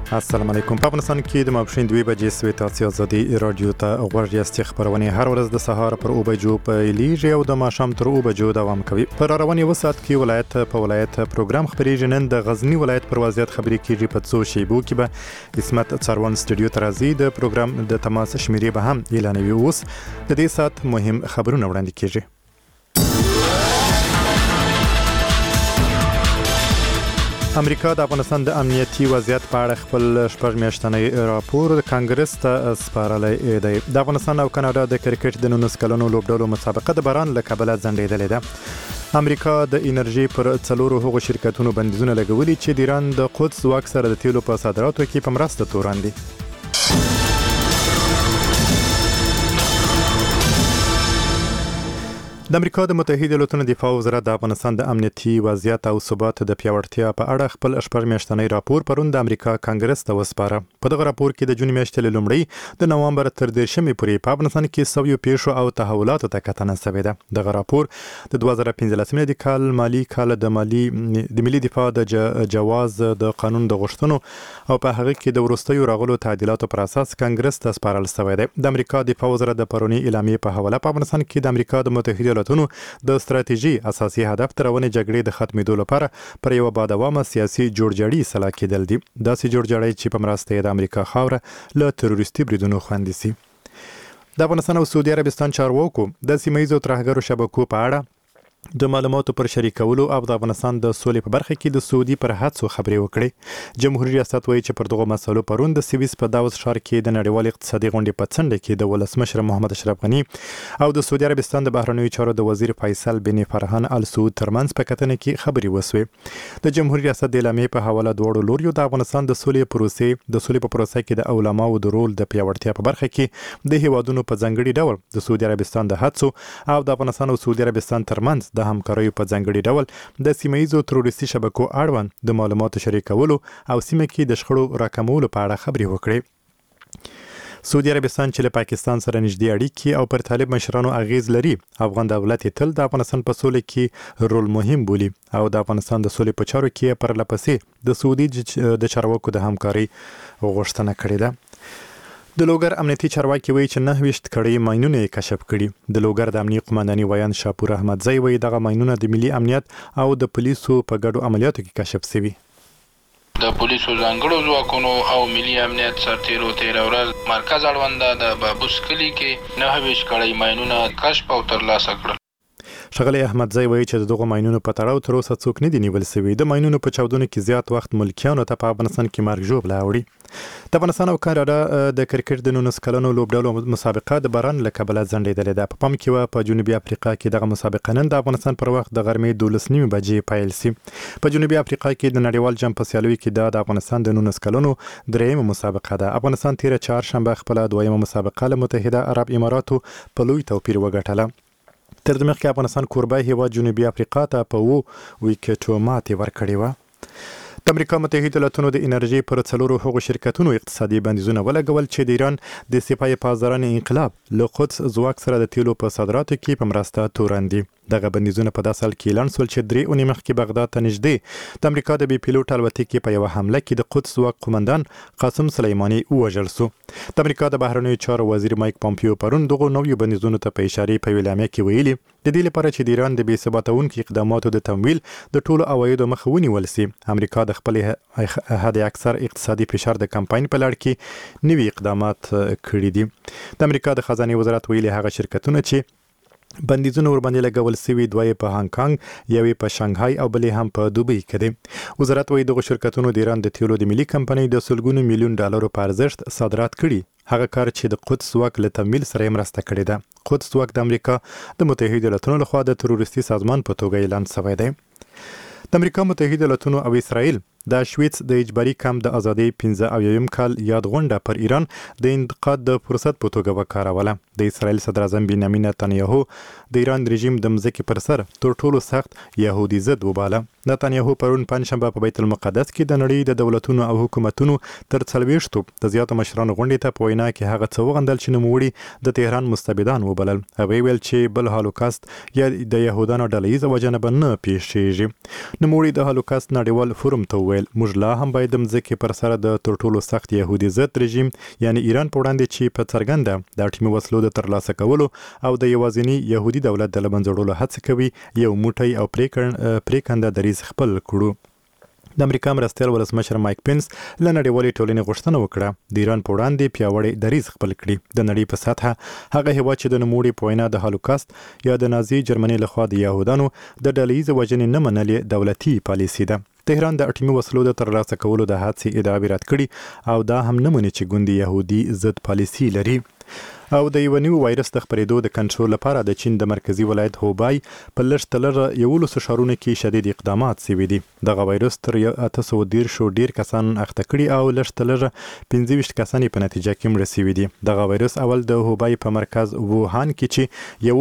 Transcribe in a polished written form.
السلام علیکم. په افغانستان کې د ماپښین 2 بجې سوي تاسو ازادي رادیو ته غوږ یاست. خبرونه هر ورځ د سهار پر 2 بجو په لیږي او د ماښام تر 2 بجو دوام کوي. پر رواني وسات کې ولایت په ولایت پروګرام خبريږي. نن د غزنی ولایت پر وضعیت خبري کیږي. په څو شیبو کې به اسمت څاروان سټوډیو ته راځي. د پروګرام د تماس شمیرې به هم اعلانوي. اوس د دې سات مهم خبرونه وړاندې کیږي. امریکا د افغانستان د امنیتي وضعیت په اړه خپل شپږ میاشتنی راپور کانګرس ته سپارلی دی. د افغانستان او کاناډا د کرکټ د 19 کلونو لوبډلو مسابقه د باران له کبله ځنډېدلې ده. امریکا د انرژي پر 4 هغو شرکتونو بندیزونه لګولي چې د ایران د قدس واک سره د تیلو په صادراتو کې په مرسته تورن دي. د امریکا د متحده ایالاتو دفاع وزارت د افغانستان د امنیتي وضعیت او ثبات د پیاوړتیا په اړه خپل شپږ میاشتنی راپور پرون د امریکا کانګرس ته وسپاره. په دغه راپور کې د جون میاشتې لومړی د نوامبر تر 10 پورې په افغانستان کې سویو پیښو او تحولاتو ته کتنه شوې ده. دغه راپور د 2015 کال مالی کال د ملي دفاع د جواز د قانون د غوښتنو او په هغه کې د وروستیو راغلو تعدیلاتو پر اساس کانګرس ته سپارل شوی دی. د امریکا دفاع وزارت د پرونی اعلامیې په حواله په افغانستان کې د امریکا د متحده د ستراتیژي اساسي هدف تر ونې جګړې د ختمېدو لپاره پر یو بادوامه سیاسي جوړجاړي سلا کېدل دي. داسې جوړجاړی چې په مرسته د امریکا خاوره له تروریستي بریدونو خوندي سي. د افغانستان او سعودي عربستان چارواکو د سیمه‌ییزو ترهګرو شبکو په اړه د معلوماتو پر شریکولو او د افغانستان د سولې په برخه کې د سعودي پر هڅو خبرې وکړي. جمهوریت ریاست وایي چې پر دغه مسلو پرون د سویس په داوود ښار کې د نړیوال اقتصادي غونډې په څنډه کې د ولسمشر محمد اشرف غني او د سعودي عربستان د بهرنیو چارو د وزیر فیصل بن فرحان ال سعود ترمنځ په کتنه کې خبرې وسوې. د جمهوریت ریاست د اعلامیې په حواله دواړو لوریو د افغانستان د سولې په پروسه کې د علماو د رول د پیاوړتیا په برخه کې د هیوادونو په ځانګړي ډول د سعودي عربستان د هڅو او د افغانستان او سعودي عربستان ترمنځ د همکاریو په ځانګړي ډول د سیمه‌ییزو تروریستي شبکو اړوند د معلوماتو شریکولو او سیمه کې د شخړو راکمولو په اړه خبرې وکړي. سعودي عربستان چې له پاکستان سره نږدې اړیکې او پر طالب مشرانو اغیز لري، افغان دولت تل د افغانستان په سولې کې رول مهم بولي او د افغانستان د سولې په چارو کې پر لپسې د سعودي د چارواکو د همکاري غوښتنه کړې ده. د لوګر امنیتي چارواکي وایي چې 29 کړۍ ماینونه کشف کړي. د لوګر د امنیتي قومنداني ویان شاپور احمد زئی وایي دغه ماینونه د ملي امنیت او د پولیسو په ګډو عملیاتو کې کشف شوي. د پولیسو ځانګړو ځواکونو او ملي امنیت سرتیرو تیر ورځ مرکز اړونده د بابوس کلي کې 29 کړۍ ماینونه کشف او ترلاسه کړل. ښاغلی احمد زئی وایي چې دغه ماینونو په تړاو تر اوسه څوک نه دي نیول شوي. د ماینونو په چاودنو کې زیات وخت ملکیانو ته په افغانستان کې مرګ ژوبله اوړي. د افغانستان او کاناډا د کرکټ د 19 کلونو لوبډلو مسابقه د باران له کبله ځنډېدلې ده. په پام کې وه په جنوبي افریقا کې دغه مسابقه نن د افغانستان پر وخت د غرمې 12:30 بجې پیل سي. په جنوبي افریقا کې د نړیوال جام په سیالیو کې د افغانستان د 19 کلونو درېیمه مسابقه ده. افغانستان تیره چهارشنبه خپله دویمه مسابقه له متحده عرب اماراتو په لوی توپیر وګټله. تر دې مخکې افغانستان کوربه هیواد جنوبي افریقا ته په 2 ویکټو ماتې ورکړې وه. د امریکا متحده ایالاتونو د انرژي پر 4 هغو شرکتونو اقتصادي بندیزونه ولګول چې د ایران د سپاه پاسداران انقلاب له قدس ځواک سره د تیلو په صادراتو کې په مرسته تورن دي. دغه بندیزونه په داسې حال کې اعلان شول چې 3 اونۍ مخکې بغداد ته نږدې د امریکا د بي پیلوټ الوتکې په یوه حمله کې د قدس ځواک قومندان قاسم سلیماني ووژل شو. د امریکا د بهرنیو چارو وزیر مایک پامپیو پرون دغو نویو بندیزونو ته په اشارې په اعلامیه کې ویلي د دې لپاره چې د ایران د بې ثباتونکو اقداماتو د تمویل د ټولو عوایدو مخه ونیول سي. امریکا د خپل حد اکثر اقتصادي فشار د کمپاین په لړ کې نوي اقدامات کړي دي. د امریکا د خزانه وزارت ویلي هغه شرکتونه چې بندیزونه ورباندې لګول سوي دوی په هانګ کانګ، یوې په شانګهای او بلې هم په دوبۍ کې دي. وزارت وایي دغه شرکتونو د ایران د تیلو د ملي کمپنۍ د سلګونو میلیون ډالرو په ارزښت صادرات کړي. هغه کار چې د قدس ځواک له تمویل سره مرسته کړې ده. قدس ځواک د امریکا د متحده ایالاتونو لخوا د تروریستي سازمان په توګه اعلان شوی دی. د امریکا متحده ایالاتونو او اسرائیل د شویتس د اجباري کمپ د ازادۍ 15 کال یاد غونډه پر ایران د انتقاد د فرصت په توګه وکاروله. د اسرائیل صدر اعظم بنیامین نتانیاهو د ایران رژیم د مځکې پر سر تر ټولو سخت یهودي ضد وباله. نتانیاهو پرون پنځشنبه په بیت المقدس کې د نړۍ د دولتونو او حکومتونو تر 40 د زیاتو مشرانو غونډې ته په وینا کې هغه څه وغندل چې نوموړي د تهران مستبدان وبلل. هغوی ویل چې بل هالوکاست یا د یهودانو ډله ییزه وجنه به نه پیښیږي. نوموړي د هالوکاست نړیوال فورم ته وویل موږ لا هم باید د مځکې پر سره د تر ټولو سخت يهودي ضد رژیم یعنی ایران په وړاندې چې په څرګنده د اټومي وسلو د ترلاسه کولو او د یوازینی يهودي دولت د لمنځه هڅه کوي یو موټی او پریکنده دریځ خپل کړو. د امریکا مرستیال ولسمشر مایک پنس له نړیوالې ټولنې غوښتنه وکړه د ایران په وړاندې پیاوړی دریځ خپل کړي. د نړۍ په سطحه هغه هیواد چې د نوموړي په وینا د هالوکاست یا د نازي جرمني لخوا د يهودانو د ډلهییزې وژنې نه منلې دولتي پالیسي ده. تهران د اټومي وسلو د ترلاسه کولو د هڅې ادعا رد کړي او دا هم نه مني چې ګوند يهودي ضد پالیسي لري. او د یو نوي وایرس د خپرېدو د کنټرول لپاره د چین د مرکزی ولایت هوبای په لږ 11 ښارونو کې شدید اقدامات شوي دي. دغه وایرس تر 813 ډیر کسان اخته کړي او لږ 25 کسان په نتیجه کې مړه شوي دي. دغه وایرس اول د هوبای په مرکز ووهان کې چې یو